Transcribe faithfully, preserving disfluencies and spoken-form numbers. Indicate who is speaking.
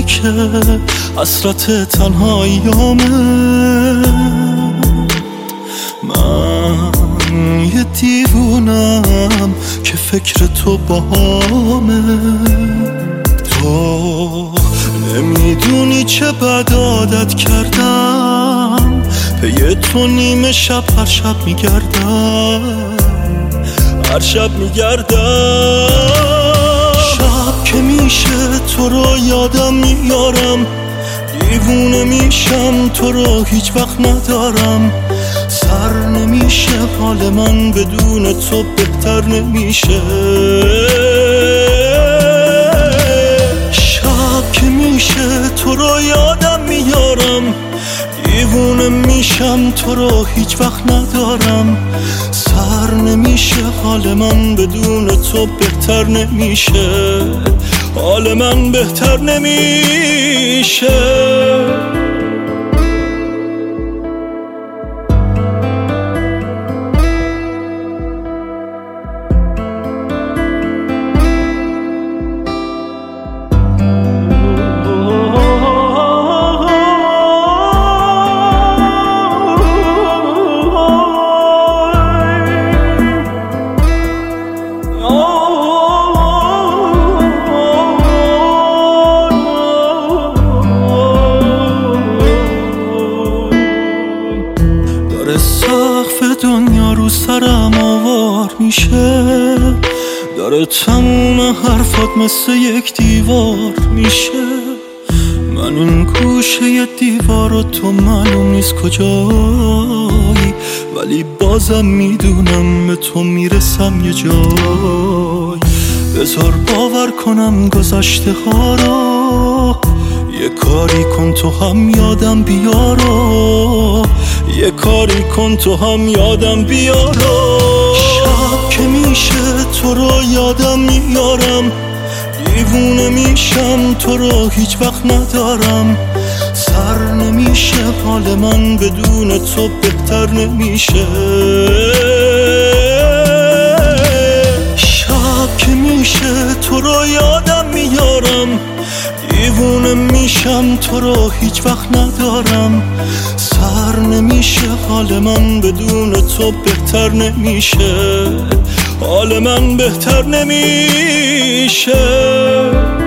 Speaker 1: که حسرت تنهاییامه. من یه دیوونم که فکر تو باهامه. تو نمیدونی چه بد عادت کردم، پی تو نیمه شب هر شب میگردم، هر شب میگردم. شب که میشه تو رو یادم میارم، دیوونه میشم تو رو هیچ وقت ندارم. سر نمیشه حال من بدون تو بهتر نمیشه. شب که میشه تو رو یادم میارم، دیوونه میشم تو رو هیچ وقت ندارم. سر نمیشه حال من بدون تو بهتر نمیشه، حال من بهتر نمیشه. سقف دنیا رو سرم آوار میشه، داره تموم حرفات مثل یک دیوار میشه. من این گوشه ی دیوار و تو معلوم نیست کجایی، ولی بازم میدونم به تو میرسم یه جای. بذار باور کنم گذشته ها رو، یه کاری کن تو هم یادم بیارو، یه کاری کن تو هم یادم بیارو. شب که میشه تو رو یادم میارم، دیوونه میشم تو رو هیچ وقت ندارم. سر نمیشه حال من بدون تو بهتر نمیشه. شب که میشه تو رو یادم میارم، دیوونه میشم تو رو هیچ وقت ندارم. سر نمیشه حال من بدون تو بهتر نمیشه، حال من بهتر نمیشه.